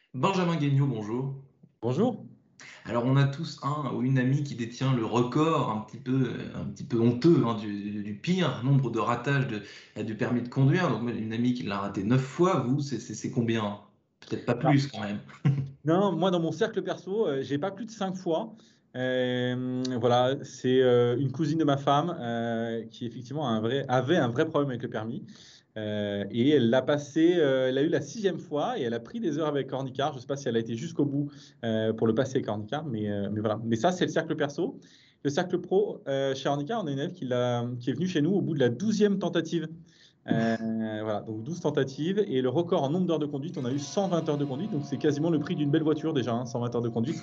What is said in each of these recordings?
Benjamin Guignot, bonjour. Bonjour. Alors, on a tous un ou une amie qui détient le record un petit peu honteux hein, du pire nombre de ratages du permis de conduire. Donc, moi, une amie qui l'a raté 9 fois, vous, c'est combien? Peut-être pas Alors, plus quand même. non, moi, dans mon cercle perso, j'ai pas plus de 5 fois. Voilà, c'est une cousine de ma femme qui effectivement avait un vrai problème avec le permis. Et elle l'a passé, elle a eu la 6e fois et elle a pris des heures avec Ornicar. Je ne sais pas si elle a été jusqu'au bout pour le passer avec Ornicar, mais voilà. Mais ça, c'est le cercle perso. Le cercle pro, chez Ornicar, on a une élève qui est venue chez nous au bout de la 12e tentative. Voilà, donc 12 tentatives et le record en nombre d'heures de conduite, on a eu 120 heures de conduite, donc c'est quasiment le prix d'une belle voiture déjà, hein, 120 heures de conduite.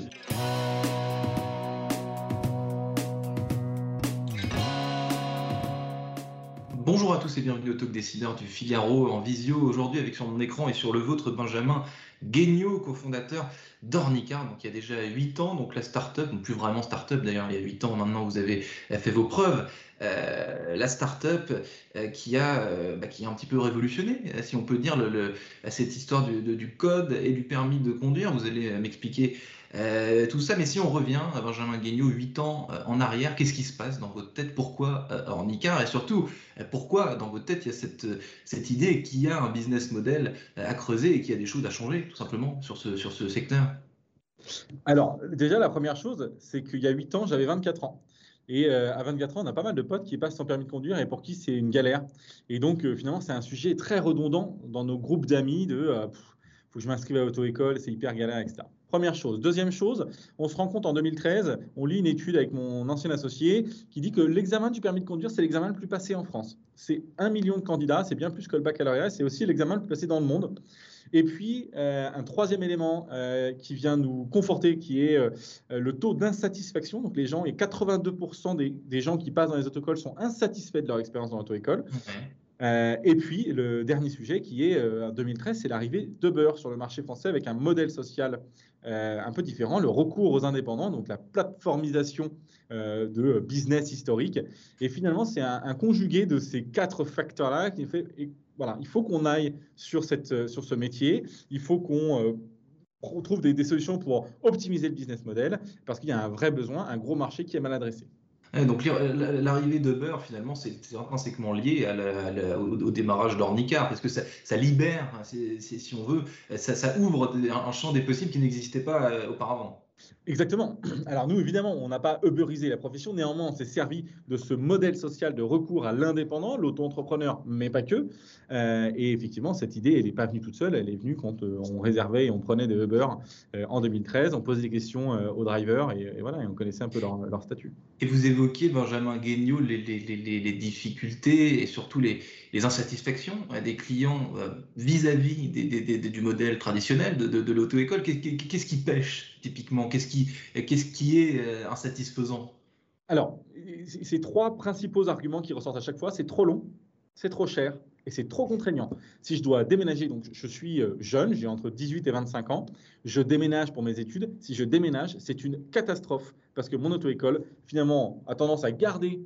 Bonjour à tous et bienvenue au Talk Décideur du Figaro en visio aujourd'hui avec sur mon écran et sur le vôtre Benjamin Guignot, cofondateur d'Ornicar, donc il y a déjà 8 ans, donc la start-up, donc plus vraiment start-up d'ailleurs, il y a 8 ans maintenant vous avez fait vos preuves. La start-up qui a un petit peu révolutionné, si on peut dire, cette histoire du code et du permis de conduire. Vous allez m'expliquer tout ça, mais si on revient à Benjamin Guignot, 8 ans en arrière, qu'est-ce qui se passe dans votre tête? Pourquoi Ornicar? Et surtout, pourquoi dans votre tête il y a cette idée qu'il y a un business model à creuser et qu'il y a des choses à changer tout simplement sur ce secteur? Alors, déjà, la première chose, c'est qu'il y a 8 ans, j'avais 24 ans. Et à 24 ans, on a pas mal de potes qui passent sans permis de conduire et pour qui c'est une galère. Et donc, finalement, c'est un sujet très redondant dans nos groupes d'amis de faut que je m'inscrive à l'auto-école, c'est hyper galère, etc. Première chose. Deuxième chose, on se rend compte en 2013, on lit une étude avec mon ancien associé qui dit que l'examen du permis de conduire, c'est l'examen le plus passé en France. C'est 1 million de candidats, c'est bien plus que le baccalauréat, c'est aussi l'examen le plus passé dans le monde. Et puis, un troisième élément qui vient nous conforter, qui est le taux d'insatisfaction. Donc, les gens, et 82% des gens qui passent dans les auto-écoles sont insatisfaits de leur expérience dans l'auto-école. Ouais. Et puis, le dernier sujet qui est, en 2013, c'est l'arrivée d'Uber sur le marché français avec un modèle social un peu différent, le recours aux indépendants, donc la plateformisation de business historique. Et finalement, c'est un conjugué de ces 4 facteurs-là qui fait, et voilà, il faut qu'on aille sur ce métier, il faut qu'on trouve des solutions pour optimiser le business model, parce qu'il y a un vrai besoin, un gros marché qui est mal adressé. Donc l'arrivée de Beurre, finalement, c'est intrinsèquement lié au démarrage d'Ornicar, parce que ça libère, hein, si on veut, ça ouvre un champ des possibles qui n'existait pas auparavant. Exactement. Alors nous, évidemment, on n'a pas uberisé la profession. Néanmoins, on s'est servi de ce modèle social de recours à l'indépendant, l'auto-entrepreneur, mais pas que. Et effectivement, cette idée, elle n'est pas venue toute seule. Elle est venue quand on réservait et on prenait des Uber en 2013. On posait des questions aux drivers et voilà, et on connaissait un peu leur statut. Et vous évoquiez, Benjamin Guignot, les difficultés et surtout les insatisfactions des clients vis-à-vis du modèle traditionnel de l'auto-école. Qu'est-ce qui pêche typiquement? Qu'est-ce qui est insatisfaisant? Alors, ces 3 principaux arguments qui ressortent à chaque fois, c'est trop long, c'est trop cher et c'est trop contraignant. Si je dois déménager, donc je suis jeune, j'ai entre 18 et 25 ans, je déménage pour mes études. Si je déménage, c'est une catastrophe parce que mon auto-école, finalement, a tendance à garder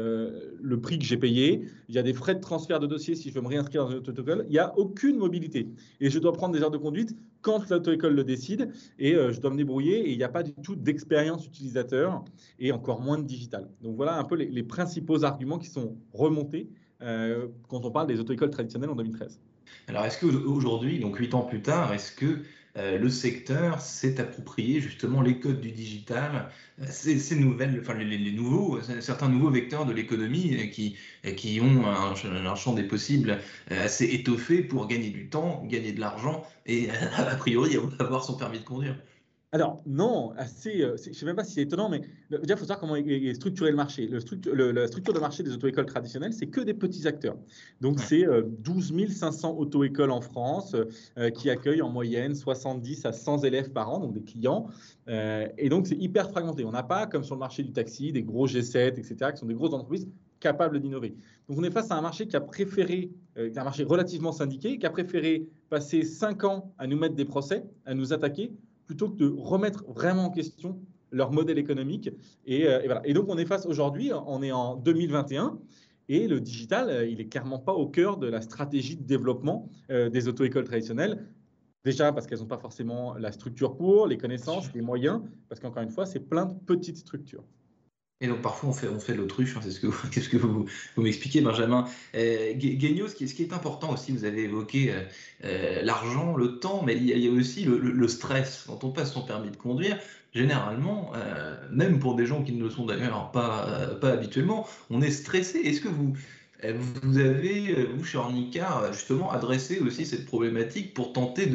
le prix que j'ai payé. Il y a des frais de transfert de dossier si je veux me réinscrire dans une auto-école. Il n'y a aucune mobilité. Et je dois prendre des heures de conduite quand l'auto-école le décide et je dois me débrouiller et il n'y a pas du tout d'expérience utilisateur et encore moins de digital. Donc voilà un peu les principaux arguments qui sont remontés quand on parle des auto-écoles traditionnelles en 2013. Alors, est-ce qu'aujourd'hui, donc 8 ans plus tard, est-ce que le secteur s'est approprié justement les codes du digital, ces nouvelles, enfin les nouveaux, certains nouveaux vecteurs de l'économie qui ont un champ des possibles assez étoffé pour gagner du temps, gagner de l'argent et a priori avoir son permis de conduire? Alors, non, je ne sais même pas si c'est étonnant, mais déjà, il faut savoir comment est structuré le marché. La structure de marché des auto-écoles traditionnelles, c'est que des petits acteurs. Donc, Ouais. c'est 12 500 auto-écoles en France qui accueillent en moyenne 70 à 100 élèves par an, donc des clients. Et donc, c'est hyper fragmenté. On n'a pas, comme sur le marché du taxi, des gros G7, etc., qui sont des grosses entreprises capables d'innover. Donc, on est face à un marché qui a préféré, un marché relativement syndiqué, qui a préféré passer 5 ans à nous mettre des procès, à nous attaquer, plutôt que de remettre vraiment en question leur modèle économique. Et voilà. Et donc, on est face aujourd'hui, on est en 2021, et le digital, il est clairement pas au cœur de la stratégie de développement des auto-écoles traditionnelles. Déjà parce qu'elles n'ont pas forcément la structure pour, les connaissances, les moyens, parce qu'encore une fois, c'est plein de petites structures. Et donc parfois on fait de l'autruche, hein, c'est ce que vous m'expliquez, Benjamin. Guignot, ce qui est important aussi, vous avez évoqué l'argent, le temps, mais il y a aussi le stress. Quand on passe son permis de conduire, généralement, même pour des gens qui ne le sont d'ailleurs pas habituellement, on est stressé. Est-ce que vous avez, vous, chez Ornicar, justement, adressé aussi cette problématique pour tenter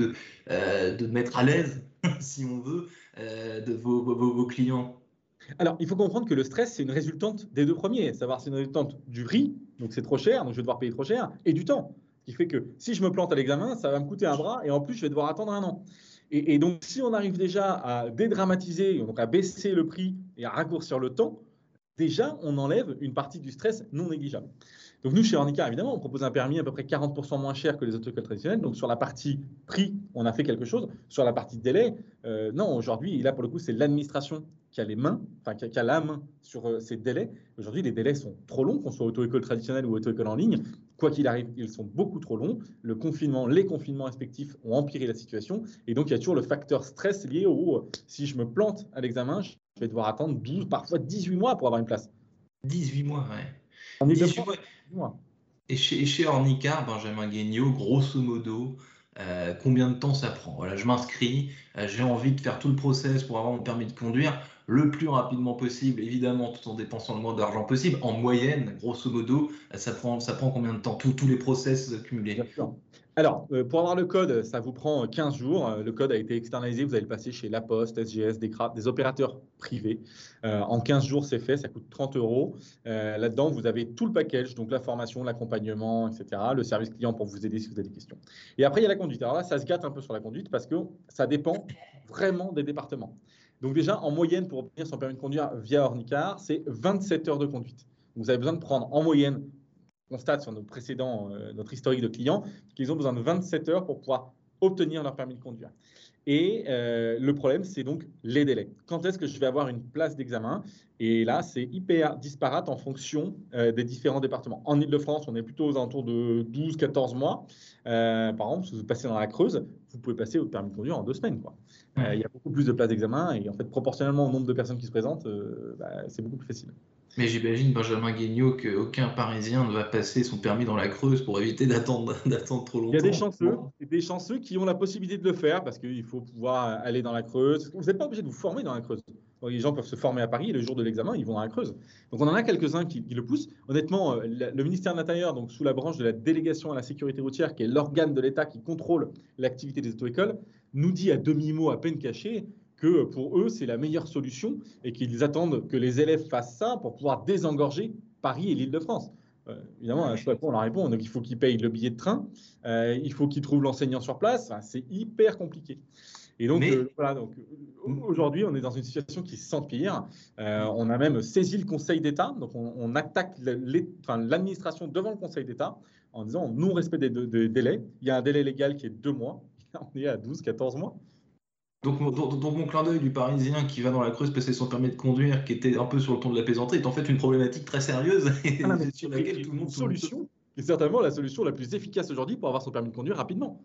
de mettre à l'aise, si on veut, de vos clients? Alors, il faut comprendre que le stress, c'est une résultante des deux premiers, savoir c'est une résultante du prix, donc c'est trop cher, donc je vais devoir payer trop cher, et du temps. Ce qui fait que si je me plante à l'examen, ça va me coûter un bras, et en plus, je vais devoir attendre un an. Et donc, si on arrive déjà à dédramatiser, donc à baisser le prix et à raccourcir le temps, déjà, on enlève une partie du stress non négligeable. Donc nous, chez Ornicar, évidemment, on propose un permis à peu près 40% moins cher que les auto-écoles traditionnelles. Donc sur la partie prix, on a fait quelque chose. Sur la partie délai, non, aujourd'hui, là, pour le coup, c'est l'administration qui a les mains, enfin qui a la main sur ces délais. Aujourd'hui, les délais sont trop longs, qu'on soit auto-école traditionnelle ou auto-école en ligne. Quoi qu'il arrive, ils sont beaucoup trop longs. Le confinement, les confinements respectifs ont empiré la situation. Et donc, il y a toujours le facteur stress lié au si je me plante à l'examen, je vais devoir attendre 12, parfois 18 mois pour avoir une place. 18 mois, ouais. En 18 Ile-de-France, mois. 18 mois. Et chez Ornicar, Benjamin Guignot, grosso modo, combien de temps ça prend? Voilà, je m'inscris, j'ai envie de faire tout le process pour avoir mon permis de conduire le plus rapidement possible, évidemment, tout en dépensant le moins d'argent possible. En moyenne, grosso modo, ça prend combien de temps? Tous les process Bien cumulés. sûr. Alors, pour avoir le code, ça vous prend 15 jours. Le code a été externalisé. Vous allez le passer chez La Poste, SGS, Descartes, des opérateurs privés. En 15 jours, c'est fait. Ça coûte 30 euros. Là-dedans, vous avez tout le package, donc la formation, l'accompagnement, etc. Le service client pour vous aider si vous avez des questions. Et après, il y a la conduite. Alors là, ça se gâte un peu sur la conduite parce que ça dépend vraiment des départements. Donc déjà, en moyenne, pour obtenir son permis de conduire via Ornicar, c'est 27 heures de conduite. Donc, vous avez besoin de prendre en moyenne constate sur nos précédents, notre historique de clients, qu'ils ont besoin de 27 heures pour pouvoir obtenir leur permis de conduire. Et le problème, c'est donc les délais. Quand est-ce que je vais avoir une place d'examen? Et là, c'est hyper disparate en fonction des différents départements. En Ile-de-France, on est plutôt aux alentours de 12-14 mois. Par exemple, si vous passez dans la Creuse, vous pouvez passer votre permis de conduire en 2 semaines, quoi. Il y a beaucoup plus de places d'examen et en fait, proportionnellement au nombre de personnes qui se présentent, c'est beaucoup plus facile. Mais j'imagine, Benjamin Guignot, qu'aucun Parisien ne va passer son permis dans la Creuse pour éviter d'attendre trop Il y a longtemps. des chanceux qui ont la possibilité de le faire parce qu'il faut pouvoir aller dans la Creuse. Vous n'êtes pas obligé de vous former dans la Creuse. Donc, les gens peuvent se former à Paris et le jour de l'examen, ils vont dans la Creuse. Donc, on en a quelques-uns qui le poussent. Honnêtement, le ministère de l'Intérieur, donc sous la branche de la délégation à la sécurité routière, qui est l'organe de l'État qui contrôle l'activité des auto-écoles, nous dit à demi-mot, à peine caché, que pour eux, c'est la meilleure solution et qu'ils attendent que les élèves fassent ça pour pouvoir désengorger Paris et l'Île-de-France. Évidemment, à ce on leur répond. Donc, il faut qu'ils payent le billet de train, il faut qu'ils trouvent l'enseignant sur place. Enfin, c'est hyper compliqué. Et donc, Mais voilà, donc aujourd'hui, on est dans une situation qui s'empire. On a même saisi le Conseil d'État. Donc, on attaque l'administration devant le Conseil d'État en disant non-respect des délais. Il y a un délai légal qui est 2 mois. On est à 12-14 mois. donc, mon clin d'œil du Parisien qui va dans la Creuse passer son permis de conduire, qui était un peu sur le ton de la plaisanterie, est en fait une problématique très sérieuse et Ah, mais sur laquelle tout le une monde solution qui est certainement la solution la plus efficace aujourd'hui pour avoir son permis de conduire rapidement.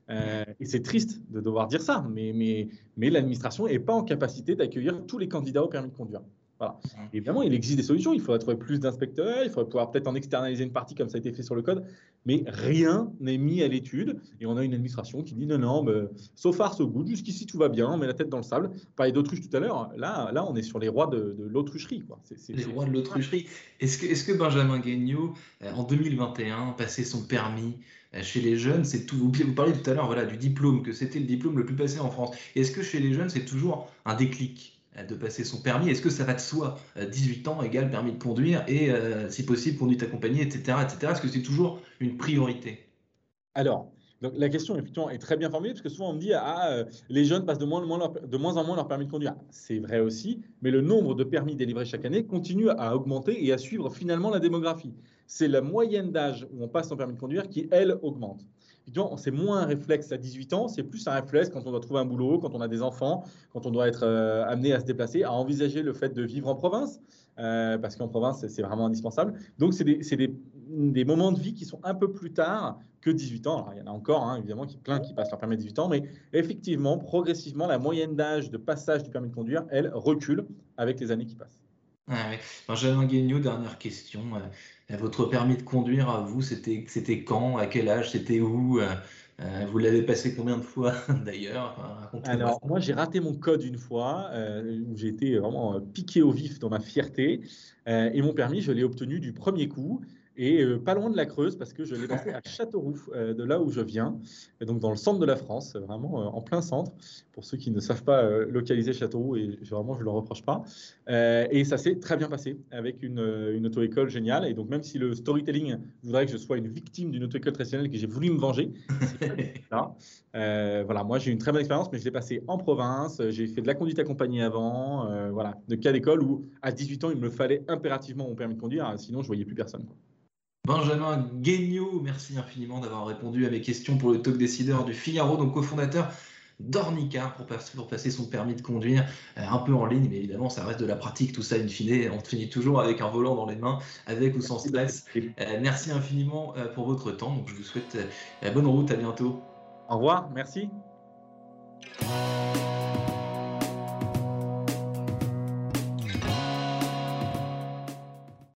Et c'est triste de devoir dire ça, mais l'administration n'est pas en capacité d'accueillir tous les candidats au permis de conduire. Voilà. Évidemment, il existe des solutions. Il faudrait trouver plus d'inspecteurs, il faudrait pouvoir peut-être en externaliser une partie comme ça a été fait sur le code, mais rien n'est mis à l'étude. Et on a une administration qui dit non, non, so far, so good, jusqu'ici tout va bien, on met la tête dans le sable. Pareil d'autruche tout à l'heure, là, on est sur les rois de l'autrucherie. les rois de l'autrucherie. Est-ce que Benjamin Guignot, en 2021, passer son permis chez les jeunes, c'est tout. Vous parliez tout à l'heure voilà, du diplôme, que c'était le diplôme le plus passé en France. Est-ce que chez les jeunes, c'est toujours un déclic de passer son permis? Est-ce que ça va de soi? 18 ans égale permis de conduire et, si possible, conduite accompagnée, etc. etc. Est-ce que c'est toujours une priorité? Alors, donc la question effectivement est très bien formulée parce que souvent on me dit les jeunes passent de moins en moins leur permis de conduire. C'est vrai aussi, mais le nombre de permis délivrés chaque année continue à augmenter et à suivre finalement la démographie. C'est la moyenne d'âge où on passe son permis de conduire qui, elle, augmente. Effectivement, c'est moins un réflexe à 18 ans, c'est plus un réflexe quand on doit trouver un boulot, quand on a des enfants, quand on doit être amené à se déplacer, à envisager le fait de vivre en province, parce qu'en province, c'est vraiment indispensable. Donc, c'est des des moments de vie qui sont un peu plus tard que 18 ans. Alors, il y en a encore, hein, évidemment, plein qui passent leur permis à 18 ans, mais effectivement, progressivement, la moyenne d'âge de passage du permis de conduire, elle recule avec les années qui passent. Ah ouais. Benjamin Guignot, dernière question. Votre permis de conduire, à vous, c'était quand? À quel âge? C'était où? Vous l'avez passé combien de fois d'ailleurs? Enfin, racontez-moi Alors, ça. moi, j'ai raté mon code une fois, où j'ai été vraiment piqué au vif dans ma fierté. Et mon permis, je l'ai obtenu du premier coup, et pas loin de la Creuse, parce que je l'ai passé à Châteauroux, de là où je viens, et donc dans le centre de la France, vraiment en plein centre, pour ceux qui ne savent pas localiser Châteauroux, et vraiment, je ne le reproche pas. Et ça s'est très bien passé, avec une auto-école géniale. Et donc, même si le storytelling voudrait que je sois une victime d'une auto-école traditionnelle, que j'ai voulu me venger, c'est pas du tout ça. Voilà, moi j'ai eu une très bonne expérience, mais je l'ai passé en province. J'ai fait de la conduite accompagnée avant, voilà, de cas d'école où à 18 ans il me fallait impérativement mon permis de conduire, sinon je voyais plus personne, quoi. Benjamin Guignot, merci infiniment d'avoir répondu à mes questions pour le talk décideur du Figaro, donc cofondateur d'Ornicar pour passer son permis de conduire un peu en ligne, mais évidemment ça reste de la pratique, tout ça in fine, on finit toujours avec un volant dans les mains, avec ou sans Merci de stress. l'accepter. Merci infiniment pour votre temps, donc je vous souhaite bonne route, à bientôt. Au revoir, merci.